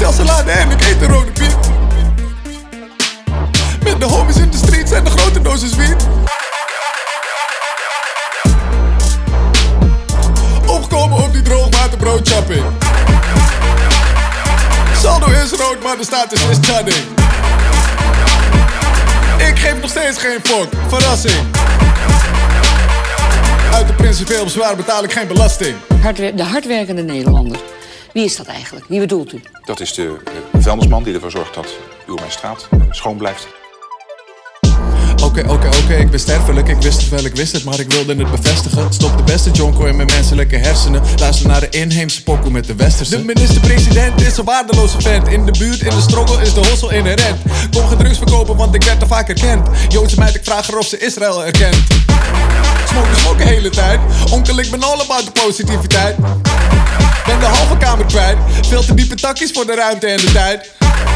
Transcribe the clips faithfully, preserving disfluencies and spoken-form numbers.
Stel salade en ik eet een rode piet. Met de homies in de streets en de grote dosis wiet. Opgekomen op die droogwaterbroodchapping. Saldo is rood, maar de status is chudding. Ik geef nog steeds geen fok, verrassing. Uit de principieel bezwaar betaal ik geen belasting. Hardwer- de hardwerkende Nederlander. Wie is dat eigenlijk? Wie bedoelt u? Dat is de, de vuilnisman die ervoor zorgt dat uw mijn straat uh, schoon blijft. Oké, oké, oké, ik ben sterfelijk. Ik wist het wel, ik wist het, maar ik wilde het bevestigen. Stop de beste jonko in mijn menselijke hersenen. Luister naar de inheemse pokoe met de westerse. De minister-president is een waardeloze vent. In de buurt, in de struggle is de hossel inherent. Kom geen drugs verkopen, want ik werd te vaak herkend. Joodse meid, ik vraag haar of ze Israël erkent. Smoken, smoken de hele tijd. Onkel, ik ben all about de positiviteit. Ben de halve kamer kwijt. Veel te diepe takjes voor de ruimte en de tijd.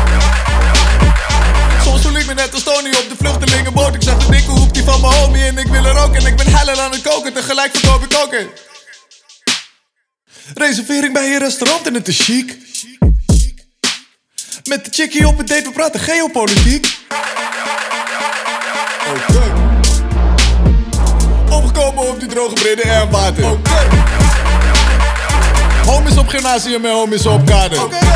Soms voel ik me net als Tony op de vluchtelingenboot. Ik zag de dikke hoek die van mijn homie en ik wil er ook. En ik ben heller aan het koken, tegelijk verkoop ik ook in. Reservering bij je restaurant en het is chic. Met de chickie op het date, we praten geopolitiek. Oké. Okay. Opgekomen op die droge bridden en water. Oké. Okay. Homies op gymnasium en homies op kade. Oké. Okay.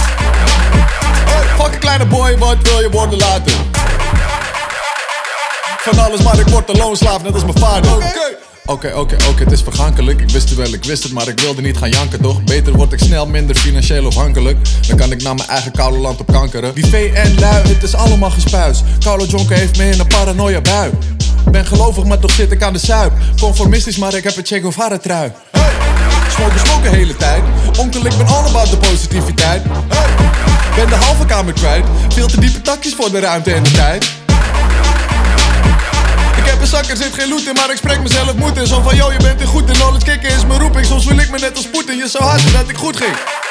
Fuck een kleine boy, wat wil je worden later? Van alles, maar ik word een loonslaaf, net als mijn vader. Oké, oké, oké, oké, het is vergankelijk. Ik wist het wel, ik wist het, maar ik wilde niet gaan janken, toch? Beter word ik snel minder financieel afhankelijk. Dan kan ik naar mijn eigen koude land op kankeren. Die V N-lui, het is allemaal gespuis. Koude jonker heeft me in een paranoia bui. Ben gelovig, maar toch zit ik aan de zuip. Conformistisch, maar ik heb een Che Guevara trui. Hey! Smoken, smoken de hele tijd. Onkel, ik ben all about de positiviteit. Hey! Ben de halve kamer kwijt. Veel te diepe takjes voor de ruimte en de tijd. Ik heb een zak, er zit geen loot in, maar ik spreek mezelf moed in. Zo van, yo, je bent er goed in, knowledge kicken is mijn roeping. Soms wil ik me net als Poetin, je zou haten dat ik goed ging.